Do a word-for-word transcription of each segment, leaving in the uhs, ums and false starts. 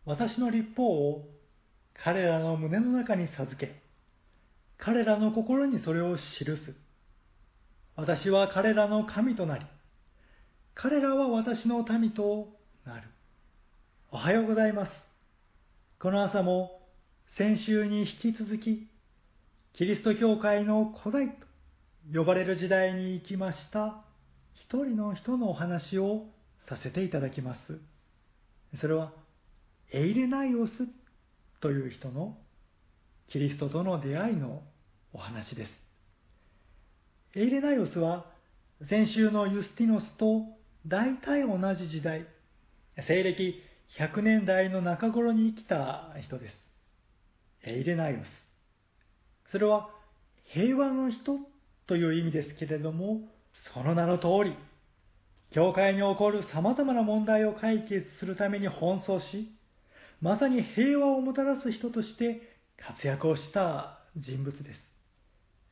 私の律法を彼らの胸の中に授け、彼らの心にそれを記す。私は彼らの神となり、彼らは私の民となる。おはようございます。この朝も先週に引き続き、キリスト教会の古代と呼ばれる時代に生きました一人の人のお話をさせていただきます。それはエイレナイオスという人のキリストとの出会いのお話です。エイレナイオスは先週のユスティノスと大体同じ時代、西暦ひゃくねんだいの中頃に生きた人です。エイレナイオス。それは平和の人という意味ですけれども、その名の通り、教会に起こる様々な問題を解決するために奔走し、まさに平和をもたらす人として活躍をした人物です。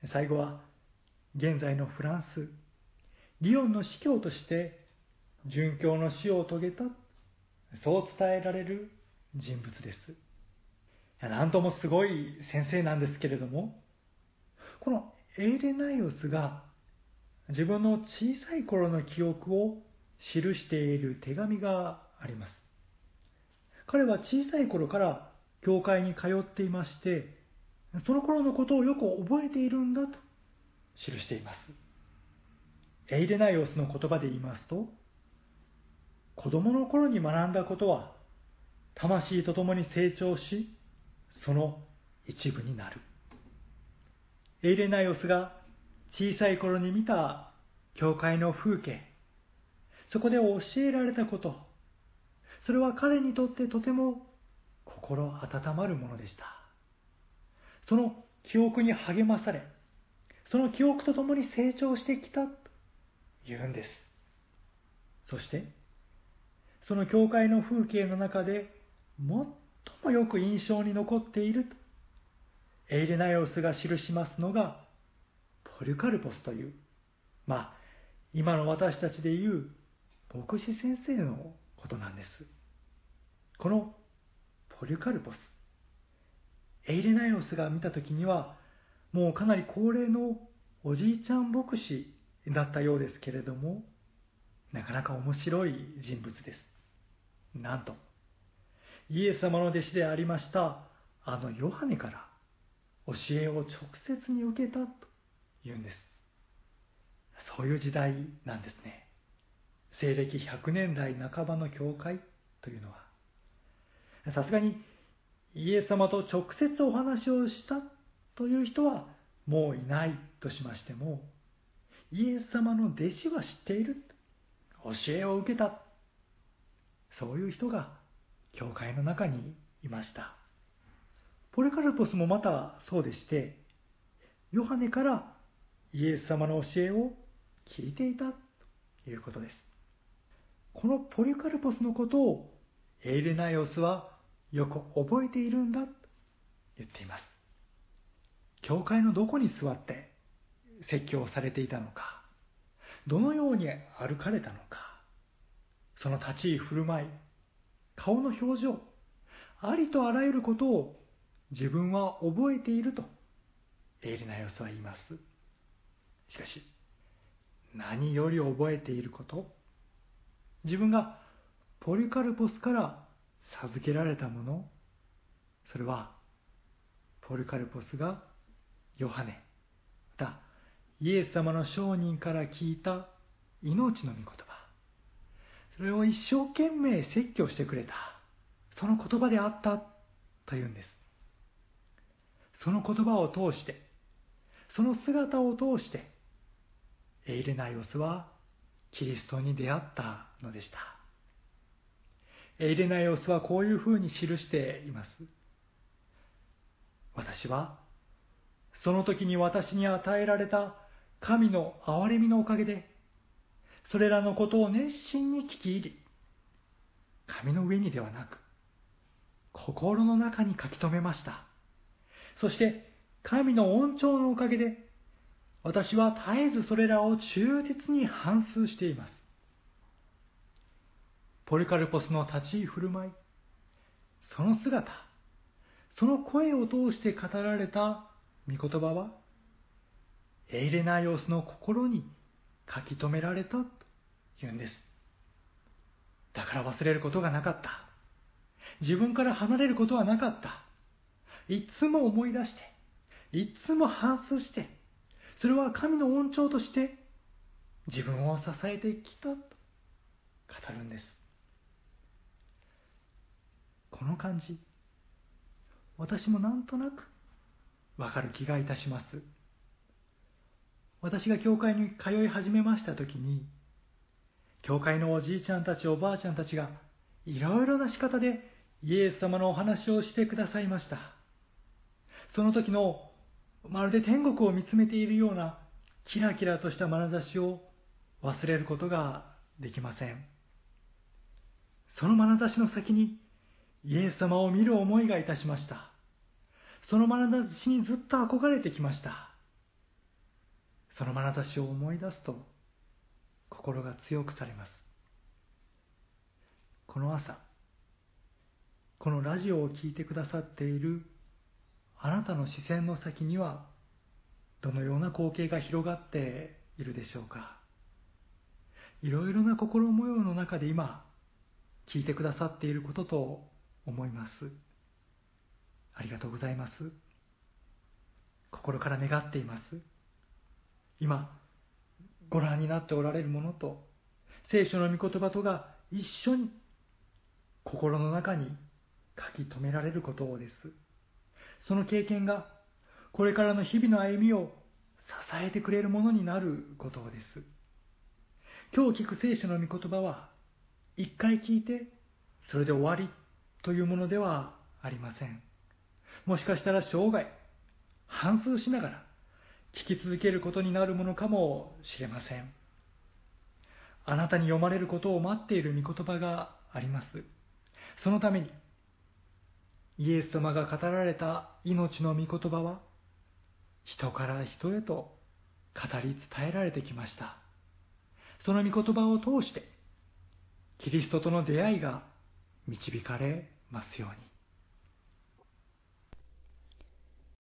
最後は、現在のフランス、リヨンの司教として殉教の死を遂げた、そう伝えられる人物です。なんともすごい先生なんですけれども、このエイレナイオスが自分の小さい頃の記憶を記している手紙があります。彼は小さい頃から教会に通っていまして、その頃のことをよく覚えているんだと記しています。エイレナイオスの言葉で言いますと、子供の頃に学んだことは魂とともに成長し、その一部になる。エイレナイオスが小さい頃に見た教会の風景、そこで教えられたこと、それは彼にとってとても心温まるものでした。その記憶に励まされ、その記憶とともに成長してきたと言うんです。そして、その教会の風景の中で最もよく印象に残っていると、エイレナイオスが記しますのが、ポリカルポスという、まあ、今の私たちで言う牧師先生のことなんです。このポリカルポス、エイレナイオスが見たときには、もうかなり高齢のおじいちゃん牧師だったようですけれども、なかなか面白い人物です。なんと、イエス様の弟子でありましたあのヨハネから教えを直接に受けたと言うんです。そういう時代なんですね。西暦ひゃくねんだいなかばの教会というのは、さすがにイエス様と直接お話をしたという人はもういないとしましても、イエス様の弟子は知っている、教えを受けた、そういう人が教会の中にいました。ポリカルポスもまたそうでして、ヨハネからイエス様の教えを聞いていたということです。このポリカルポスのことをエイレナイオスはよく覚えているんだと言っています。教会のどこに座って説教をされていたのか、どのように歩かれたのか、その立ち居振る舞い、顔の表情、ありとあらゆることを自分は覚えているとエイレナイオスは言います。しかし、何より覚えていること、自分がポリカルポスから授けられたもの、それはポリカルポスがヨハネ、またイエス様の証人から聞いた命の御言葉、それを一生懸命説教してくれた、その言葉であったというんです。その言葉を通して、その姿を通して、エイレナイオスはキリストに出会ったのでした。エイレナイオスはこういうふうに記しています。私は、その時に私に与えられた神の憐れみのおかげで、それらのことを熱心に聞き入り、紙の上にではなく、心の中に書き留めました。そして、神の恩寵のおかげで、私は絶えずそれらを忠実に反芻しています。ポリカルポスの立ち居振る舞い、 その姿、その声を通して語られた御言葉は、エイレナイオスの心に書き留められたというんです。だから忘れることがなかった。自分から離れることはなかった。いつも思い出して、いつも反芻して、それは神の恩寵として自分を支えてきたと語るんです。この感じ、私もなんとなくわかる気がいたします。私が教会に通い始めましたときに、教会のおじいちゃんたちおばあちゃんたちがいろいろな仕方でイエス様のお話をしてくださいました。その時のまるで天国を見つめているようなキラキラとした眼差しを忘れることができません。その眼差しの先にイエス様を見る思いがいたしました。その眼差しにずっと憧れてきました。その眼差しを思い出すと心が強くされます。この朝、このラジオを聞いてくださっているあなたの視線の先にはどのような光景が広がっているでしょうか。いろいろな心模様の中で今聞いてくださっていることと思います。ありがとうございます。心から願っています。今ご覧になっておられるものと聖書の御言葉とが一緒に心の中に書き留められることをです。その経験がこれからの日々の歩みを支えてくれるものになることをです。今日聞く聖書の御言葉は一回聞いてそれで終わりというものではありません。もしかしたら生涯反芻しながら聞き続けることになるものかもしれません。あなたに読まれることを待っている御言葉があります。そのためにイエス様が語られた命の御言葉は人から人へと語り伝えられてきました。その御言葉を通してキリストとの出会いが導かれますように。